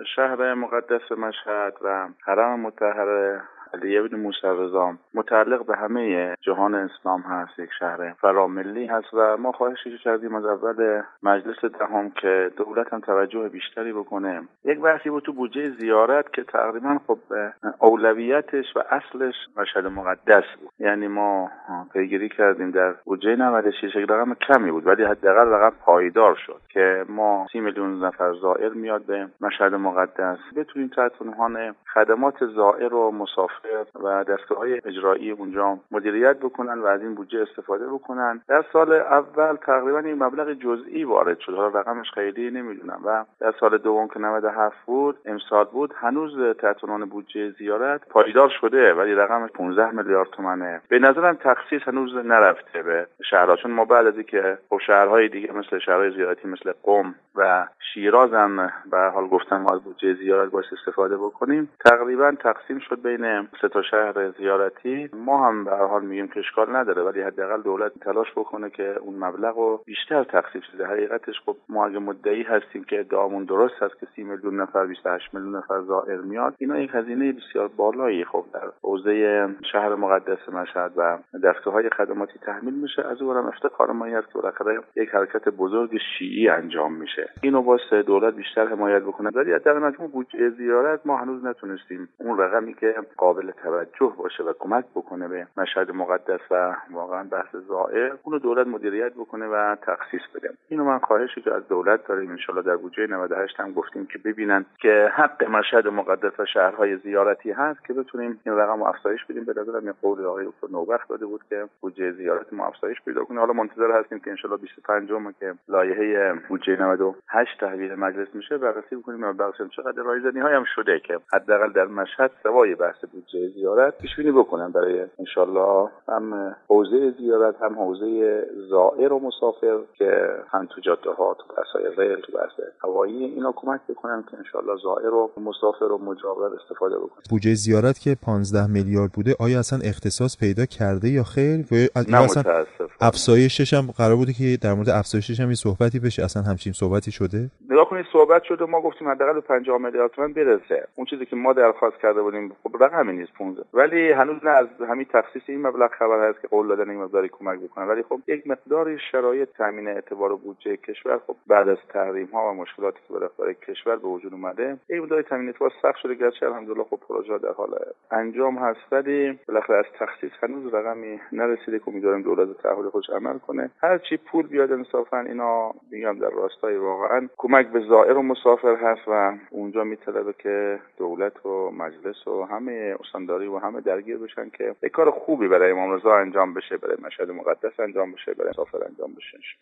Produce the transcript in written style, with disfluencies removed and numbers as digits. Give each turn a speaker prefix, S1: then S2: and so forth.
S1: شهر مقدس مشهد و حرم مطهر علی ابن موسی رضا متعلق به همه جهان اسلام هست، یک شهر فراملی هست و ما خواهشی کردیم از اول مجلس دهم که دولت هم توجه بیشتری بکنه. یک بحثی بود تو بودجه زیارت که تقریبا خب اولویتش و اصلش مشهد مقدس بود. یعنی ما پیگیری کردیم در بودجه 96 رقم کمی بود ولی حداقل رقم پایدار شد که ما 30 میلیون نفر زائر میاد به مشهد مقدس، بتونیم تحت عنوان خدمات زائر و مسافر و دستگاه‌های اجرایی اونجا مدیریت بکنن و از این بودجه استفاده بکنن. در سال اول تقریبا این مبلغ جزئی وارد شد، حالا رقمش خیلی نمیدونم، و در سال دوم که 97 بود امسال بود هنوز تحت عنوان بودجه زیارت پایدار شده ولی رقمش 15 میلیارد تومانه. به نظرم تخصیص هنوز نرفته به شهرها، چون ما بعد از اینکه خب شهرهای دیگه مثل شهرهای زیارتی مثل قم و شیراز هم به حال گفتم ما از بودجه زیارت باید استفاده بکنیم، تقریبا تقسیم شد بین 3 تا شهر زیارتی. ما هم به هر حال میگیم که اشکال نداره ولی حداقل دولت تلاش بکنه که اون مبلغ رو بیشتر تخصیص بده. حقیقتش خب ما اگه مدعی هستیم که ادعامون درست هست که 30 میلیون نفر 28 میلیون نفر زائر میاد، اینا یک هزینه بسیار بالایی خب در حوزه شهر مقدس مشهد و دستگاه‌های خدماتی تحمیل میشه. از اونم افتخار ما است که بالاخره یک حرکت بزرگ شیعی انجام میشه. اینو واسه دولت بیشتر حمایت بکنه. ولی در مجموع بودجه زیارت ما هنوز نتونستیم اون رقمی که قابل توجه باشه و کمک بکنه به مشهد مقدس و واقعا بحث زائر اونو دولت مدیریت بکنه و تخصیص بده. اینو من خواهشی که از دولت داریم، ان شاءالله در بودجه 98 هم گفتیم که ببینن که حق مشهد مقدس و شهرهای زیارتی هست که بتونیم این رقم رو افزایش بدیم. به نظرم این قول آقای دکتر نوبخت داده بود که بودجه زیارت ما افزایش پیدا کنه. حالا منتظر هستیم که ان شاءالله 25 که لایحه بودجه 98 تحویل مجلس میشه بررسی بکنیم و بحثم چقدر رایزنی‌های هم شده که حداقل در مشهد سوای بحث بودجه زیارت پیش بینی بکنن برای ان شاءالله هم حوزه زیارت هم حوزه زائر و مسافر که هم تو جاده‌ها تو بحث‌های ریل تو بحث هوایی اینا کمک بکنن که ان شاءالله زائر و مسافر و مجاور استفاده بکنن.
S2: بودجه زیارت که 15 میلیارد بوده آیا اصلا اختصاص پیدا کرده یا خیر؟ و
S1: نه متاسفم
S2: افزایشش هم قرار بوده که در مورد افزایشش هم صحبتی بشه، اصلا همچین صحبتی شده؟
S1: نگاه کنید صحبت شده، ما گفتیم حداقل به 50 میلیارد تومان برسه. اون چیزی که ما درخواست کرده بودیم خب رقمی نیست 15 ولی هنوز نه از همین تخصیص این مبلغ خبر هست که قول دادن این مقداری کمک بکنن. ولی خب یک مقداری شرایط تامین اعتبار بودجه کشور خب بعد از تحریم ها و مشکلاتی که بالاخره کشور به وجود اومده این مقداری تامین اعتبار سخت شده، گرچه الحمدلله خب پروژه در حال انجام هست ولی بالاخره از تخصیص هنوز رقمی نرسیده که امیدواریم دولت تعهد خودش عمل کنه. هر چی پول بیاد انصافا اینا میگم در راستای واقعا کمک به زائر و مسافر هست و اونجا میطلبه که دولت و مجلس و همه استانداری و همه درگیر بشن که یک کار خوبی برای امام رضا انجام بشه، برای مشهد مقدس انجام بشه، برای مسافر انجام بشه.